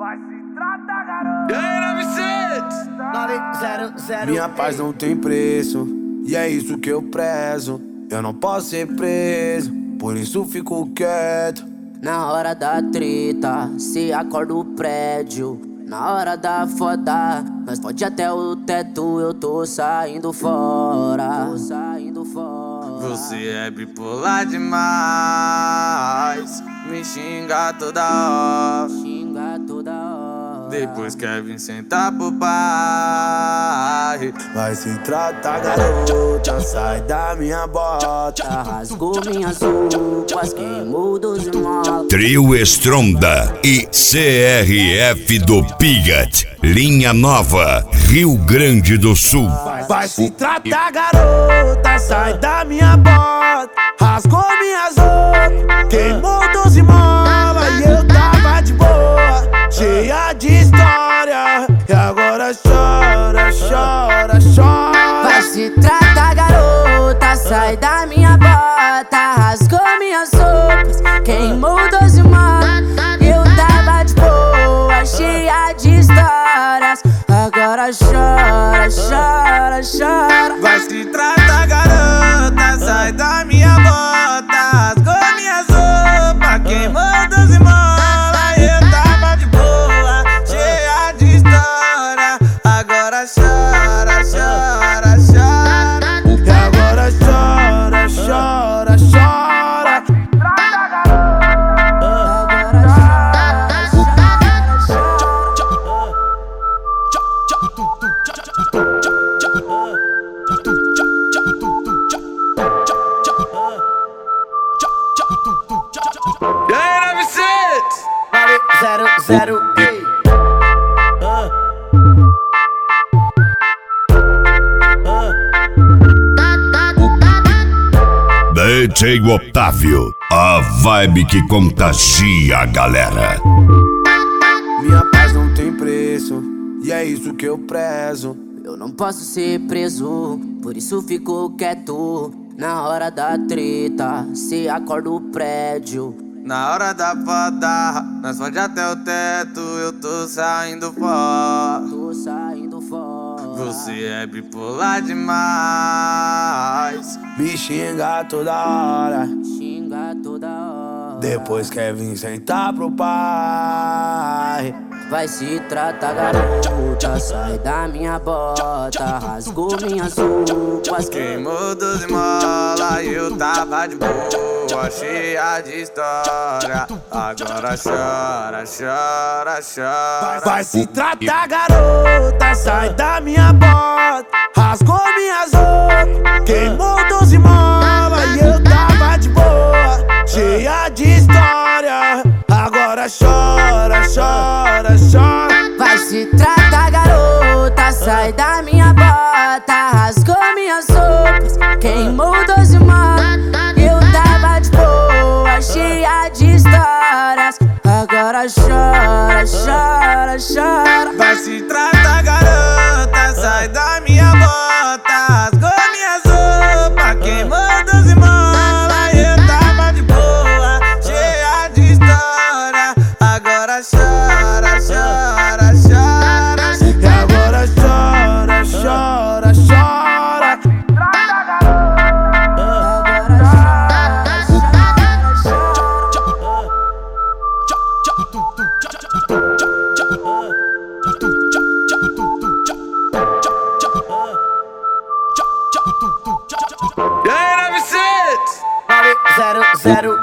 Vai se tratar, garoto. E aí, 900. Minha paz não tem preço, e é isso que eu prezo. Eu não posso ser preso, por isso fico quieto. Na hora da treta, se acorda o prédio. Na hora da foda, nós pode até o teto. Eu tô saindo fora. Você é bipolar demais, me xinga toda hora. Depois quer vir sentar pro pai. Vai se tratar, garota, sai da minha bota. Rasgou minhas roupas, queimou dos molas. Trio Stronda e CRF do Pigat. Linha Nova, Rio Grande do Sul. Vai se tratar, garota, sai da minha bota. Rasgou minhas roupas, queimou 12 molas. E eu tava de boa, cheia de história. E agora chora, chora, chora. Vai se tratar, garota, sai da minha bota. Rasgou minhas roupas, queimou 12 molas. Eu tava de boa, cheia de histórias. Agora chora, chora, chora. Vai se tratar, garota, sai da minha bota. Rasgou minhas roupas, queimou 12 molas. Eu tava de boa, cheia de história. Agora chora, chora, chora. E agora chora, chora, chora. E aí, 900. 900. DJ Otávio, a vibe que contagia a galera. Minha paz não tem preço, e é isso que eu prezo. Eu não posso ser preso, por isso fico quieto. Na hora da treta, se acorda o prédio. Na hora da foda, nós pode até o teto. Eu tô saindo fora. Você é bipolar demais, Me xinga toda hora, toda hora. depois quer vir sentar pro pai. Vai se tratar, garota, sai da minha bota. Rasgou minhas roupas, queimou 12 molas. E eu tava de boa, cheia de história. Agora chora, chora, chora. Vai se tratar, garota, sai da minha bota. Rasgou minhas roupas, queimou 12 molas. E eu tava de boa, cheia de história. Agora chora, chora, chora. vai se tratar, garota, sai da minha bota. Rasgou minhas roupas, queimou 12 molas. Eu tava de boa, cheia de histórias. Agora chora, chora, chora. Vai se tratar, garota, sai da minha bota. Rasgou minhas roupas, queimou 12 molas. Eu tava de boa, cheia de história. Agora chora, chora, chora. E agora chora, chora, chora. E aí, 900. 900.